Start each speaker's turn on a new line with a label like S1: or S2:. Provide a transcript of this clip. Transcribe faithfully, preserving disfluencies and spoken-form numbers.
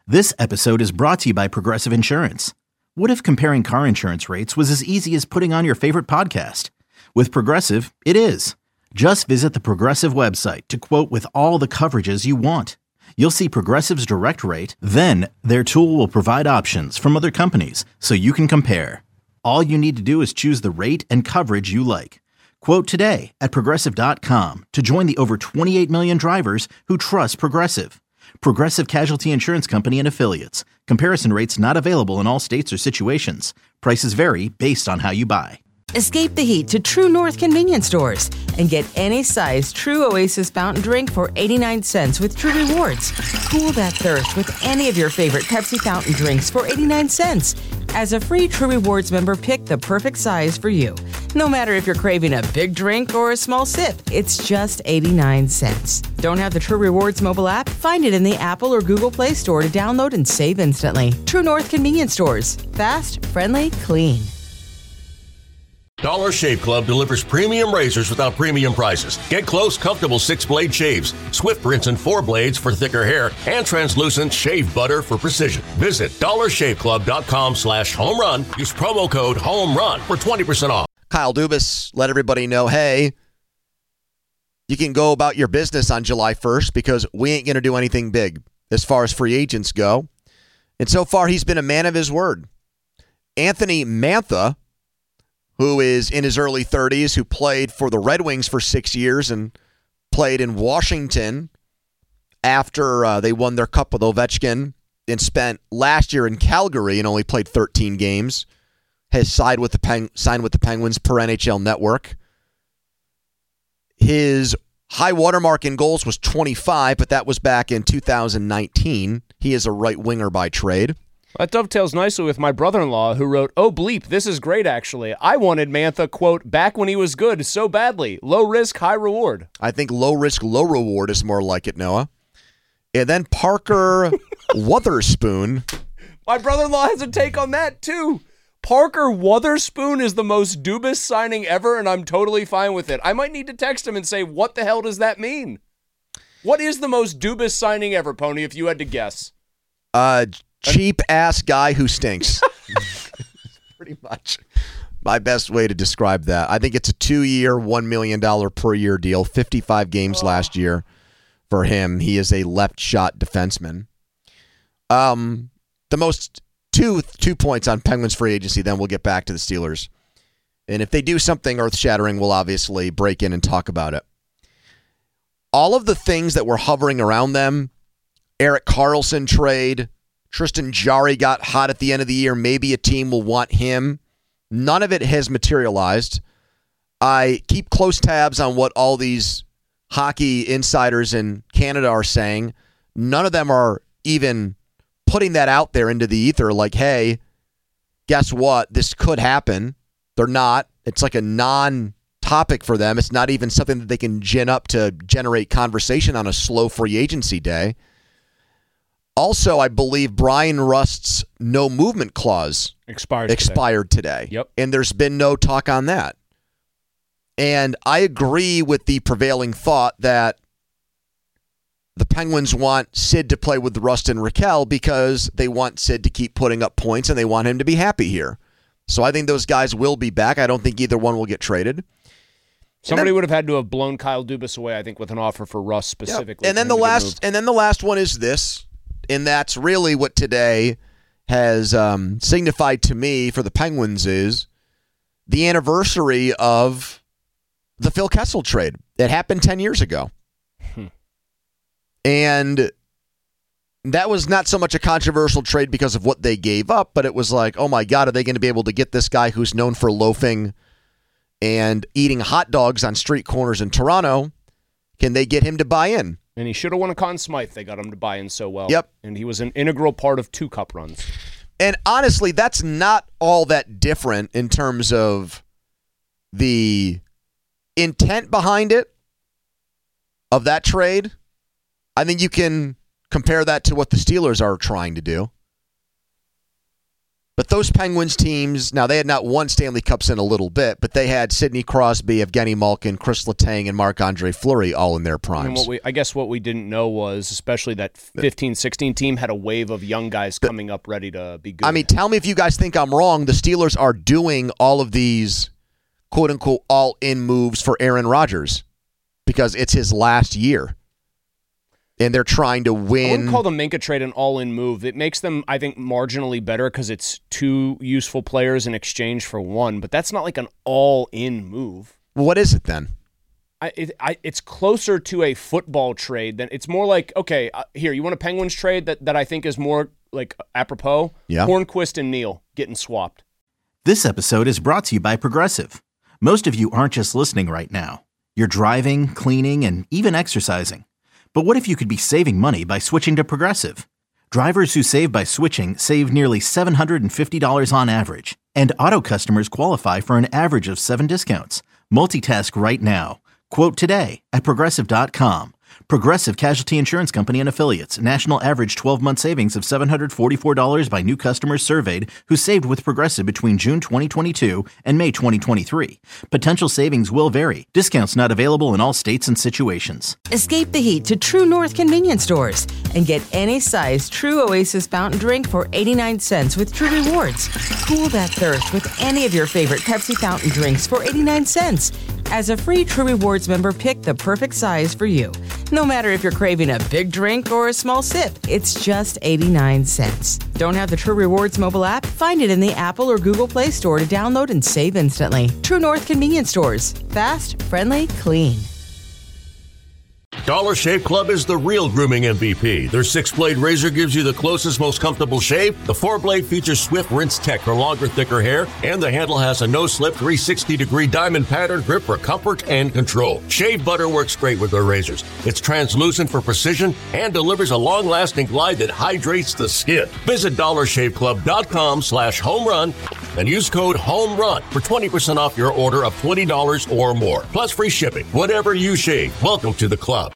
S1: This episode is brought to you by Progressive Insurance. What if comparing car insurance rates was as easy as putting on your favorite podcast? With Progressive, it is. Just visit the Progressive website to quote with all the coverages you want. You'll see Progressive's direct rate, then their tool will provide options from other companies so you can compare. All you need to do is choose the rate and coverage you like. Quote today at Progressive dot com to join the over twenty-eight million drivers who trust Progressive. Progressive Casualty Insurance Company and Affiliates. Comparison rates not available in all states or situations. Prices vary based on how you buy.
S2: Escape the heat to True North convenience stores and get any size True Oasis fountain drink for eighty-nine cents with True Rewards. Cool that thirst with any of your favorite Pepsi fountain drinks for eighty-nine cents. As a free True Rewards member, pick the perfect size for you. No matter if you're craving a big drink or a small sip, it's just eighty-nine cents. Don't have the True Rewards mobile app? Find it in the Apple or Google Play Store to download and save instantly. True North convenience stores. Fast, friendly, clean.
S3: Dollar Shave Club delivers premium razors without premium prices. Get close, comfortable six-blade shaves, swift rinse and four blades for thicker hair, and translucent shave butter for precision. Visit dollar shave club dot com slash home run. Use promo code HOMERUN for twenty percent off.
S4: Kyle Dubas let everybody know, hey, you can go about your business on July first because we ain't going to do anything big as far as free agents go. And so far, he's been a man of his word. Anthony Mantha, who is in his early thirties, who played for the Red Wings for six years and played in Washington after uh, they won their cup with Ovechkin and spent last year in Calgary and only played thirteen games, has signed with the Peng- signed with the Penguins per N H L Network. His high watermark in goals was twenty-five, but that was back in two thousand nineteen. He is a right winger by trade.
S5: That dovetails nicely with my brother-in-law who wrote, "Oh, bleep, this is great, actually. I wanted Mantha, quote, back when he was good so badly. Low risk, high reward."
S4: I think low risk, low reward is more like it, Noah. And then Parker Wotherspoon.
S5: My brother-in-law has a take on that, too. Parker Wotherspoon is the most Dubas signing ever, and I'm totally fine with it. I might need to text him and say, what the hell does that mean? What is the most Dubas signing ever, Pony, if you had to guess?
S4: Uh... Cheap-ass guy who stinks. Pretty much my best way to describe that. I think it's a two-year, one million dollars per year deal, fifty-five games oh. last year for him. He is a left-shot defenseman. Um, the most two two points on Penguins free agency, then we'll get back to the Steelers. And if they do something earth-shattering, we'll obviously break in and talk about it. All of the things that were hovering around them, Erik Karlsson trade, Tristan Jarry got hot at the end of the year. Maybe a team will want him. None of it has materialized. I keep close tabs on what all these hockey insiders in Canada are saying. None of them are even putting that out there into the ether like, hey, guess what? This could happen. They're not. It's like a non-topic for them. It's not even something that they can gin up to generate conversation on a slow free agency day. Also, I believe Brian Rust's no movement clause
S5: expired,
S4: expired today.
S5: today. Yep.
S4: And there's been no talk on that. And I agree with the prevailing thought that the Penguins want Sid to play with Rust and Raquel because they want Sid to keep putting up points and they want him to be happy here. So I think those guys will be back. I don't think either one will get traded.
S5: Somebody
S4: then,
S5: would have had to have blown Kyle Dubas away, I think, with an offer for Rust specifically.
S4: Yep. And then the last and then the last one is this. And that's really what today has um, signified to me for the Penguins is the anniversary of the Phil Kessel trade. It happened ten years ago. Hmm. And that was not so much a controversial trade because of what they gave up, but it was like, oh my God, are they going to be able to get this guy who's known for loafing and eating hot dogs on street corners in Toronto? Can they get him to buy in?
S5: And he should have won a Conn Smythe. They got him to buy in so well.
S4: Yep.
S5: And he was an integral part of two cup runs.
S4: And honestly, that's not all that different in terms of the intent behind it, of that trade. I think you can compare that to what the Steelers are trying to do. But those Penguins teams, now they had not won Stanley Cups in a little bit, but they had Sidney Crosby, Evgeny Malkin, Chris Letang, and Marc-Andre Fleury all in their primes.
S5: And what we, I guess what we didn't know was, especially that fifteen sixteen team had a wave of young guys coming up ready to be good.
S4: I mean, tell me if you guys think I'm wrong. The Steelers are doing all of these quote-unquote all-in moves for Aaron Rodgers because it's his last year. And they're trying to win.
S5: I wouldn't call the Minka trade an all-in move. It makes them, I think, marginally better because it's two useful players in exchange for one. But that's not like an all-in move.
S4: Well, what is it then?
S5: I, it, I, it's closer to a football trade than it's more like, okay, uh, here, you want a Penguins trade that, that I think is more like apropos?
S4: Yeah.
S5: Hornquist and Neal getting swapped.
S1: This episode is brought to you by Progressive. Most of you aren't just listening right now. You're driving, cleaning, and even exercising. But what if you could be saving money by switching to Progressive? Drivers who save by switching save nearly seven hundred fifty dollars on average. And auto customers qualify for an average of seven discounts. Multitask right now. Quote today at Progressive dot com. Progressive Casualty Insurance Company and Affiliates. National average twelve-month savings of seven hundred forty-four dollars by new customers surveyed who saved with Progressive between June twenty twenty-two and May twenty twenty-three. Potential savings will vary. Discounts not available in all states and situations.
S2: Escape the heat to True North convenience stores and get any size True Oasis fountain drink for eighty-nine cents with True Rewards. Cool that thirst with any of your favorite Pepsi fountain drinks for eighty-nine cents. As a free True Rewards member, pick the perfect size for you. No matter if you're craving a big drink or a small sip, it's just eighty-nine cents. Don't have the True Rewards mobile app? Find it in the Apple or Google Play Store to download and save instantly. True North convenience stores. Fast, friendly, clean.
S3: Dollar Shave Club is the real grooming M V P. Their six-blade razor gives you the closest, most comfortable shave. The four-blade features swift rinse tech for longer, thicker hair. And the handle has a no-slip three hundred sixty degree diamond pattern grip for comfort and control. Shave butter works great with their razors. It's translucent for precision and delivers a long-lasting glide that hydrates the skin. Visit dollar shave club dot com slash home run and use code HOMERUN for twenty percent off your order of twenty dollars or more. Plus free shipping. Whatever you shave, welcome to the club.